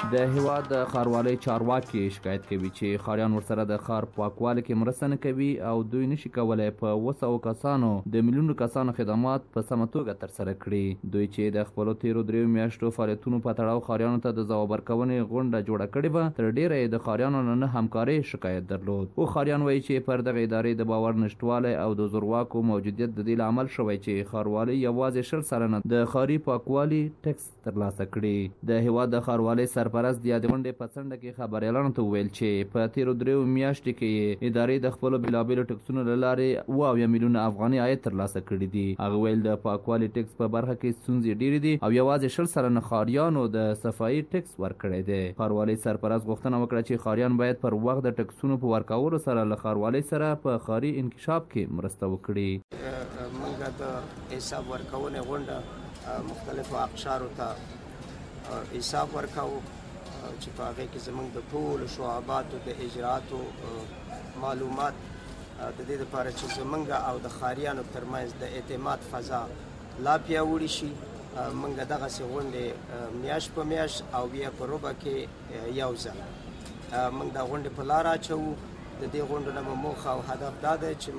د هیواد د ښاروالۍ چارواکي شکایت کوي چې ښاریان ورسره د ښار پاکوالي کې مرسته نه کوي او دوی نشي کولی په 200 کسانو د میلیونو کسانو خدمات په سمه توګه ترسره کړي. دوی چې د خپلو تیرو 3 میاشتو فعالیتونو په تړاو ښاریانو ته د ځواب ورکونې غونډه جوړه کړې وه، تر ډیره یې د ښاریانو نه همکارۍ شکایت درلود. خو ښاریان وایي چې پر دغه ادارې د باور نشتوالی او د زورواکو موجودیت د دې لامل شوی چې ښاروالۍ یوازې 100 سلنه د ښاري پاکوالي ټکس ترلاسه کړي. د هیواد د ښاروالۍ سرپرست د یادې غونډې په څنډه کې خبریالانو ته وویل چې په تیرو 3 میاشتو کې ادارې د خپلو بېلابېلو ټکسونو له لارې 2 میلیونه افغاني عاید ترلاسه کړي دي. هغه ویل د پاکوالي ټکس په برخه کې ستونزې ډېرې دي او یوازې 100 سلنه ښاریانو د صفایي ټکس ورکړی دی. ښاروالۍ سرپرست غوښتنه وکړه چې ښاریان باید پر وخت د ټکسونو په ورکولو سره له ښاروالۍ سره په ښاري انکشاف کې مرسته وکړي. موږ د حساب ورکونې غونډه مختلفو اقشارو ته حساب ورکوو چې په هغې کې زموږ د ټولو شعباتو د اجراتو معلومات د دې لپاره چې زموږ او د ښاریانو ترمنځ د اعتماد فضا لا پیاوړې شي. موږ دغسې غونډې میاشت په میاشت او بیا په ربع کې یو ځل موږ دا غونډې په لاره اچوو. د دې غونډو نه موخه او هدف دا دی چې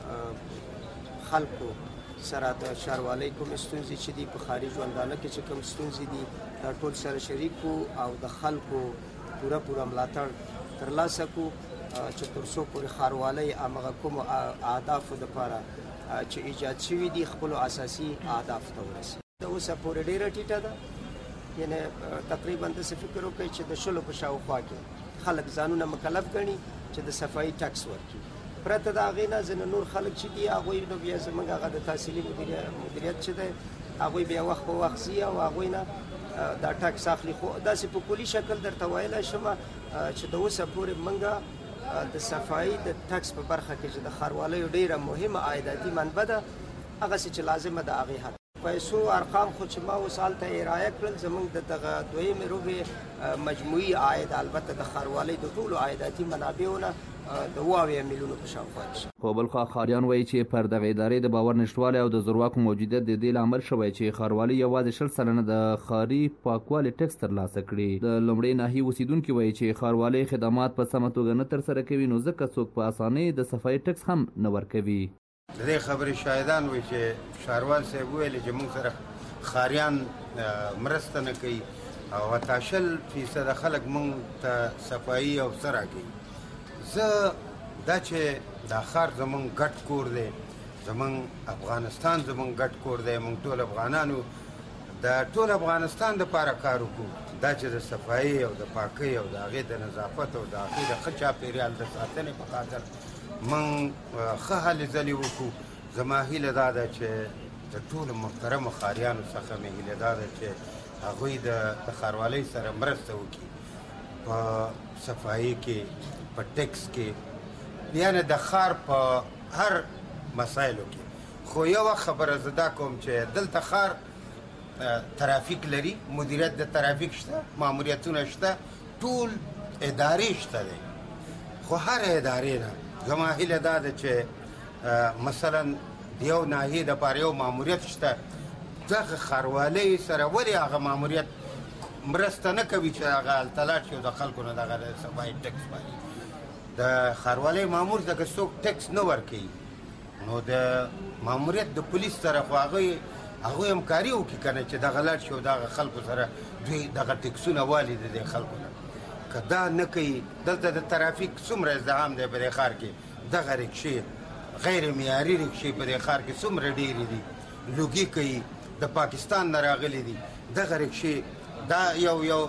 موږ خلکو سره د ښاروالۍ کوم ستونزې چې دي په ښاري ژوندانه کې چې کوم ستونزې دي دا ټول سره شریک کړو او د خلکو پوره ملاتړ ترلاسه کړو چې تر څو پورې ښاروالۍ همغه کومو اهدافو دپاره چې ایجاد شوي دي خپلو اساسي اهدافو ته ورسي. د اوسه پورې ډېره ټیټه ده، یعنې تقریبا داسې فکر وکړئ چې د 100 په شاوخوا کې خلک ځانونه مکلف ګڼي چې د صفایي ټکس ورکړي. پرته د هغې نه ځینې نور خلک چې دي هغوی نو بیا زموږ هغه د تحصیلي مدیریت چې دی هغوی بیا وخت په وخت ځي او هغوی نه دا ټکس اخلي. خو داسې په کلي شکل درته ویلی شم چې د اوسه پورې موږ د صفایي د ټکس په برخه کې چې د ښاروالۍ ډېره مهمه عایداتي منبع ده هغسې چې لازمه ده هغې حد پیسو ارقام خو چې ما اوس هلته رعایه کړل زموږ د دغه دویمې ربع مجموعي عاید البته د ښاروالۍ د ټولو عایداتي منابعو نه د 2 میلیونو په شاوخوا کې. خو بل خوا ښاریان وایي چې پر دغه ادارې د باور نشتوالی او د زورواکو موجودیت د دې لامل شوی چې ښاروالۍ یوازې 100 سلنه د ښاري پاکوالي ټکس ترلاسه کړي. د لومړۍ ناحیې اوسیدونکي وایي چې ښاروالۍ خدمات په سمه توګه نه ترسره کوي نو ځکه څوک په اسانۍ د صفایي ټکس هم نه ورکوي. د دې خبرې شاهدان وایي چې ښاروال صاحب ویلې چې موږ سره ښاریان مرسته نه کوي او 80% خلک موږ ته صفایي او څه راکوي. زه دا چې دا ښار زموږ ګډ کور دی، زموږ افغانستان زموږ ګډ کور دی، موږ ټول افغانانو د ټول افغانستان دپاره کار وکړو. دا چې د صفایي او د پاکۍ او د هغې د نظافت او د هغې د ښه چاپېریال د ساتنې په خاطر موږ ښه هلې ځلې وکړو. زما هیله دا ده چې د ټولو محترمو ښاریانو څخه مې هیله دا ده چې هغوی د ښاروالۍ سره مرسته وکړي په صفایي کې، په ټکس کې، یعنې د ښار په هر مسایلو کې. خو یوه خبره زه دا کوم چې دلته ښار ترافیک لري، مدیریت د ترافیک شته، ماموریتونه شته، ټول ادارې شته دی. خو هر ادارې نه زما هیله دا ده چې مثلا د یو ناحیې دپاره یو ماموریت شته، دغه ښاروالۍ سره ولې هغه ماموریت مرسته نه کوي چې هغه هلته لاړ شي او د خلکو نه دغه صفایي ټکس باندې د ښاروالۍ مامور ځکه څوک ټکس نه ورکوي نو د ماموریت د پولیس سره خو هغوی همکاري وکړي که نه چې دغه لاړ شي او دغه خلکو سره دوی دغه ټکسونه والي د دې خلکو نه. که دا نه کوي دلته د ترافیک څومره ازدحام دی په دې ښار کې، دغه رکشې غیر معیاري رکشې په دې ښار کې څومره ډېرې دي، لوګي کوي، د پاکستان نه راغلي دي. دغه رکشې دا یو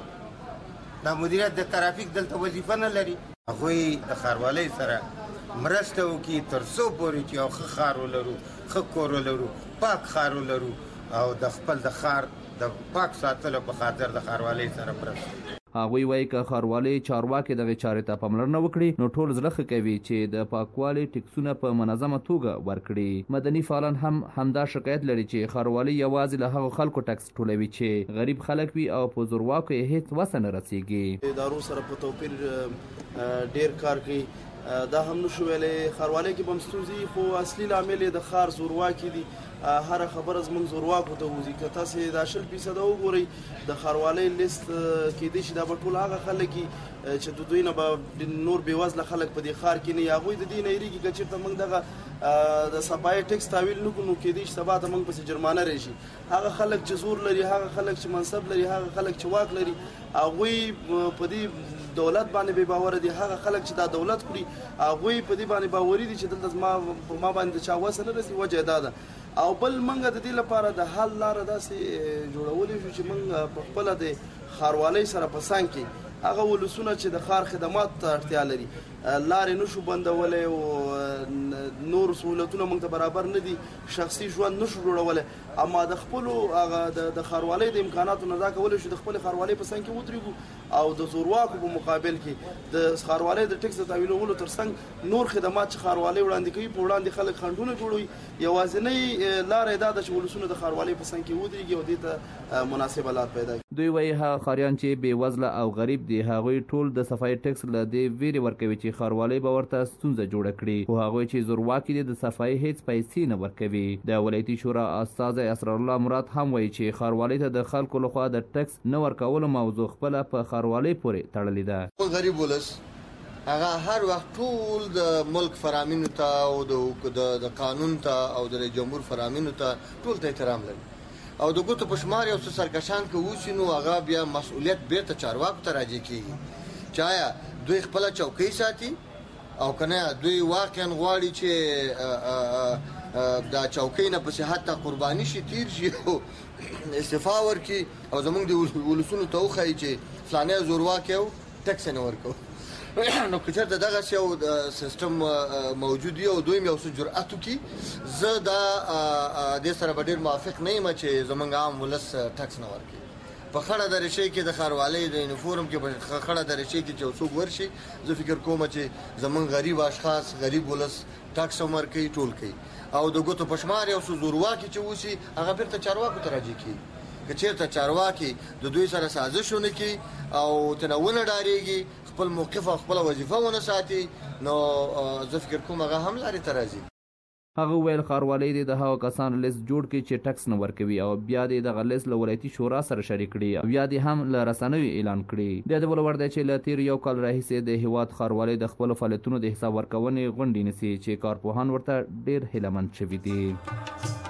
دا مدیریت د ترافیک دلته وظیفه نه لري. هغوی د ښاروالۍ سره مرسته وکړي تر څو پورې چې یو ښه ښار ولرو، ښه کور ولرو، پاک ښار ولرو او د خپل د ښار د پاک ساتلو په خاطر د ښاروالۍ سره مرسته. هغوی وایي که ښاروالۍ چارواکي دغې چارې ته پاملرنه وکړي نو ټول زړه ښه کوي چې د پاکوالي ټکسونه په منظمه توګه ورکړي. مدني فعالان هم همدا شکایت لري چې ښاروالۍ یوازې له هغو خلکو ټکس ټولوي چې غریب خلک وي او په زورواکو یې هېڅ وسه نه رسیږي. ادارو سره په توپیر ډېر کار کوي دا هم نشو ویلی ښاروالۍ کې به هم ستونزې خو اصلي لامل یې د ښار زورواکي دي. هره خبره زموږ زورواکو ته وځي. که تاسې دا 20% وګورئ د ښاروالۍ لیست کېدای شي دا به ټول هغه خلک چې د دوی نه به نور بېوزله خلک په دې ښار کې نه وي، هغوی د دې نه یېرېږي که چېرته موږ دغه د صفایي ټکس تحویل نه کړو نو کېدای شي سبا ته موږ پسې جرمانه راشي. هغه خلک چې زور لري، هغه خلک چې منصب لري، هغه خلک چې واک لري، هغوی په دې دولت باندې بې باوره دي. هغه خلک چې دا دولت خوري هغوی په دې باندې باوري دي چې دلته په ما باندې د چا وسه نه رسي. وجه دا ده. او بل منګه د دې لپاره د حل لاره داسې جوړولی شو چې موږ په خپله د ښاروالۍ سره په څنګ کې هغه ولسونه چې د ښار خدمات ته اړتیا لري لارې نشو بندولی او نور سهولتونه موږ ته برابر نه دي، شخصي ژوند نشو جوړولی، اما د خپلو هغه د ښاروالۍ د امکاناتو نه دا کولی شو د خپلې ښاروالۍ په څنګ کې ودرېږو او د زورواکو په مقابل کې د ښاروالۍ د ټکس د تحویلولو تر څنګ نور خدمات چې ښاروالۍ وړاندې کوي په وړاندې خلک خنډونه جوړوي. یوازینۍ لاره دا ده چې ولسونه د ښاروالۍ په څنګ کې ودرېږي او دې ته مناسب حالات پیدا کړي. دوی وایي هغه ښاریان چې بې وزله او غریب دي هغوی ټول د صفایي ټکس له دې ویرې ورکوي چې ښاروالۍ به ورته ستونزه جوړه کړي، خو هغوی چې زورواکي دي د صفایي هیڅ پیسې نه ورکوي. د ولایتي شورا استازی اسرارالله مراد هم وایي چې ښاروالۍ ته د خلکو لخوا د ټکس نه ورکولو موضوع خپله په ښاروالۍ پورې تړلې ده. غریب ولس هغه هر وخت ټول د ملک فرامینو ته او د قانون ته او د رئیس جمهور فرامینو ته ټول ته احترام لري او د ګوتو په شمار یو څه سرکشان که وشي نو هغه بیا مسؤلیت بیرته چارواکو ته راجع کېږي چې آیا دوی خپله چوکۍ ساتي او که نه دوی واقعا غواړي چې دا چوکۍ نه پسې حتی قرباني شي، تیر شي او استعفا ورکړي او زموږ د ولسونو ته وښایي چې فلانی زورواکی او ټکس یې نه ورکوو. نو که چېرته دغسې یو سیسټم موجود وي او دوی هم یو څه جرأت وکړي، زه دا دې سره به ډېر موافق نه یم چې زموږ عام ولس ټکس نه ورکړي. په خړه درشي کې د ښاروالۍ د یونیفورم کې په خړه درشي کې چې څوک ورشي، زه فکر کوم چې زموږ غریب اشخاص غریب ولس ټکس هم ورکوي، ټول کوي او د ګوتو په شمار یو څه زورواکي چې وشي هغه بیرته چارواکو ته راجع کېږي. که چېرته چارواکي د دوی سره سازش ونه کړي او ترې نه ونه ډارېږي، خپل موقف او خپله وظیفه ونه ساتي، نو زه فکر کوم هغه هم لارې ته راځي. هغه ویل ښاروالۍ دې د هغو کسانو لیست جوړ کړي چې ټکس نه ورکوي او بیا دې دغه لیست له ولایتي شورا سره شریک کړي او بیا دې هم له رسنیو اعلان کړي. د یادولو وړ دی چې له تیر یو کال راهیسې د هېواد ښاروالۍ د خپلو فعالیتونو د حساب ورکونې غونډې نیسي چې کارپوهان ورته ډېر هیله مند شوي دي.